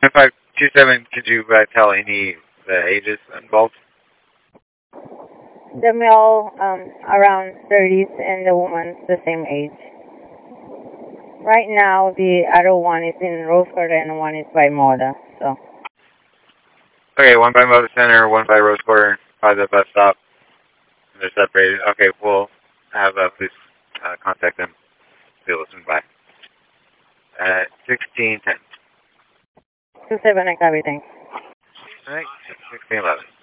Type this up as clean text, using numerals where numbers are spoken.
527, could you tell any the ages involved? The male around 30s and the woman the same age. Right now, the other one is in Rose Quarter and one is by Moda. So. Okay, one by Moda Center, one by Rose Quarter, by the bus stop. They're separated. Okay, we'll have police contact them. They'll listen by. 1610. 27, I copy, thanks. Alright, 1611.